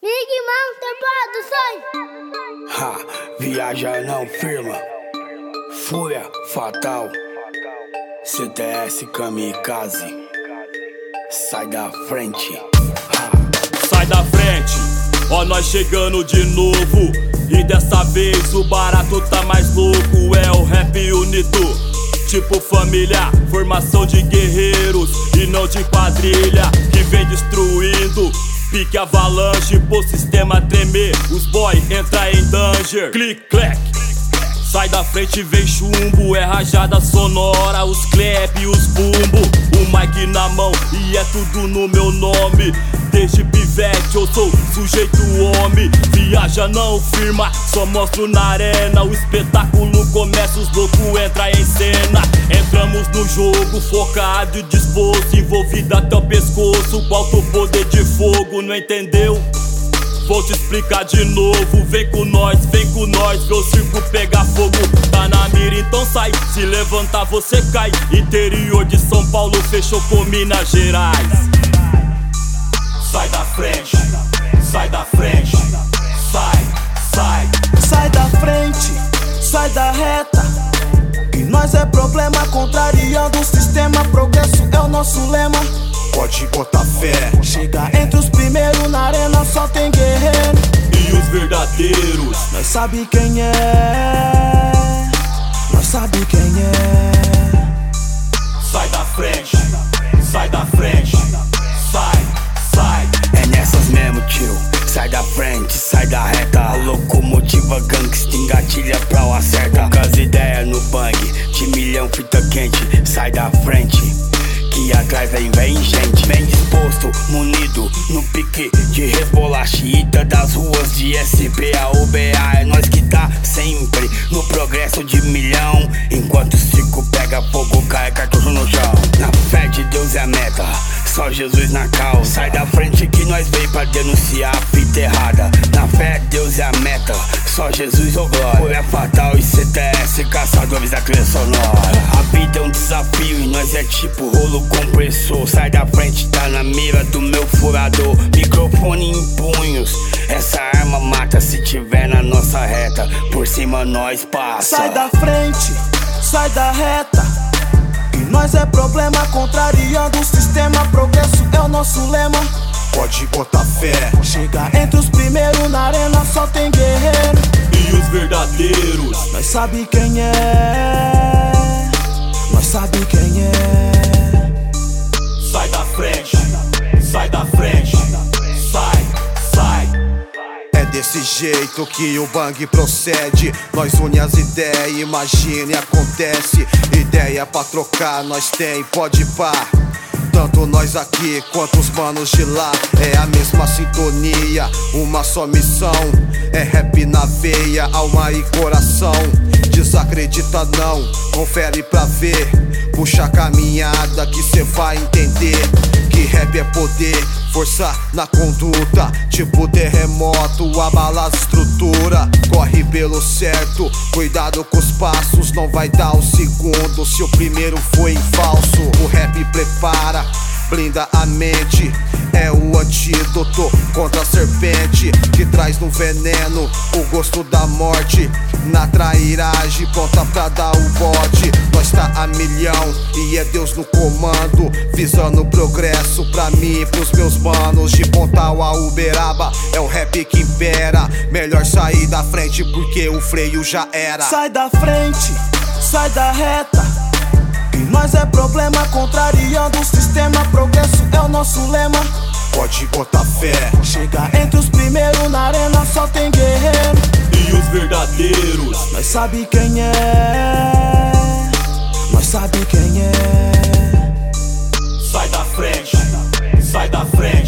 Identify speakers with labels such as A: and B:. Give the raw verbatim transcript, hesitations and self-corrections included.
A: Big Mountain Produções.
B: Ha, viaja não firma. Fúria fatal. C T S kamikaze. Sai da frente. Ha.
C: Sai da frente, ó nós chegando de novo. E dessa vez o barato tá mais louco. É o rap unido, tipo família, formação de guerreiros e não de quadrilha que vem destruindo. Pique avalanche, pô sistema tremer, os boy entra em danger. Click, clack, sai da frente vem chumbo. É rajada sonora, os clap e os bumbo. O mic na mão e é tudo no meu nome. Desde pivete eu sou sujeito homem. Viaja não firma, só mostro na arena. O espetáculo começa, os loucos entram em cena. Entramos no jogo, focado e disposto, envolvido até o pescoço, com alto poder de fogo, não entendeu? Vou te explicar de novo, vem com nós, vem com nós, vê o circo pegar fogo. Tá na mira, então sai, se levantar você cai. Interior de São Paulo fechou com Minas Gerais. Sai da frente, sai da frente, sai, sai.
D: Sai da frente, sai da reta, que nós é problema, contrariando o sistema. Progresso é o nosso lema.
E: Pode botar fé.
D: Chega entre os primeiros na arena, só tem guerreiro.
C: E os verdadeiros,
D: nós sabe quem é, nós sabe quem é.
C: Sai da frente, sai da frente, sai, sai.
B: É nessas mesmo, tio. Sai da frente, sai da reta. A locomotiva gangsta engatilha pra o acerta. Com as ideias no bang, de milhão fita quente. Sai da frente, que atrás vem, vem gente. Bem disposto, munido, no pique de resbolar xiita das ruas de S P A U B A. É nós que tá sempre no progresso de milhão. Enquanto o circo pega fogo, cai cartucho no chão. Na fé de Deus é a meta, só Jesus na causa. Sai da frente que nós veio pra denunciar a fita errada. Na fé Deus é a meta, só Jesus ou glória. Fúria fatal e C T S, caçadores da trilha sonora. A vida é um desafio e nós é tipo rolo compressor. Sai da frente, tá na mira do meu furador. Microfone em punhos, essa arma mata se tiver na nossa reta. Por cima nós passa.
D: Sai da frente, sai da reta, que nós é problema, contrariando o sistema. Progresso é o nosso lema.
E: Pode botar fé.
D: Chega entre os primeiros na arena, só tem guerreiro.
C: E os verdadeiros,
D: nós sabe quem é, nós sabe quem é.
C: Sai da frente, sai da frente, sai, sai.
E: É desse jeito que o bang procede. Nós une as ideias, imagine, acontece. Ideia pra trocar, nós tem, pode pá. Tanto nós aqui quanto os manos de lá. É a mesma sintonia, uma só missão. É rap na veia, alma e coração. Desacredita não, confere pra ver. Puxa a caminhada que cê vai entender que rap é poder, força na conduta. Tipo terremoto, abala a estrutura. Corre pelo certo, cuidado com os passos. Não vai dar o segundo se o primeiro foi em falso. O rap prepara, blinda a mente. É o antídoto contra a serpente que traz no veneno o gosto da morte. Na trairagem, pronta pra dar o bote. Nós tá a milhão e é Deus no comando, visando o progresso pra mim e pros meus manos. De Pontal a Uberaba, é o rap que impera. Melhor sair da frente porque o freio já era.
D: Sai da frente, sai da reta, que nós é problema, contrariando o sistema. Progresso é o nosso lema.
E: Pode botar fé.
D: Chega entre os primeiros na arena, só tem guerreiro.
C: E os verdadeiros,
D: nós sabe quem é, nós sabe quem é.
C: sai da frente, sai da frente.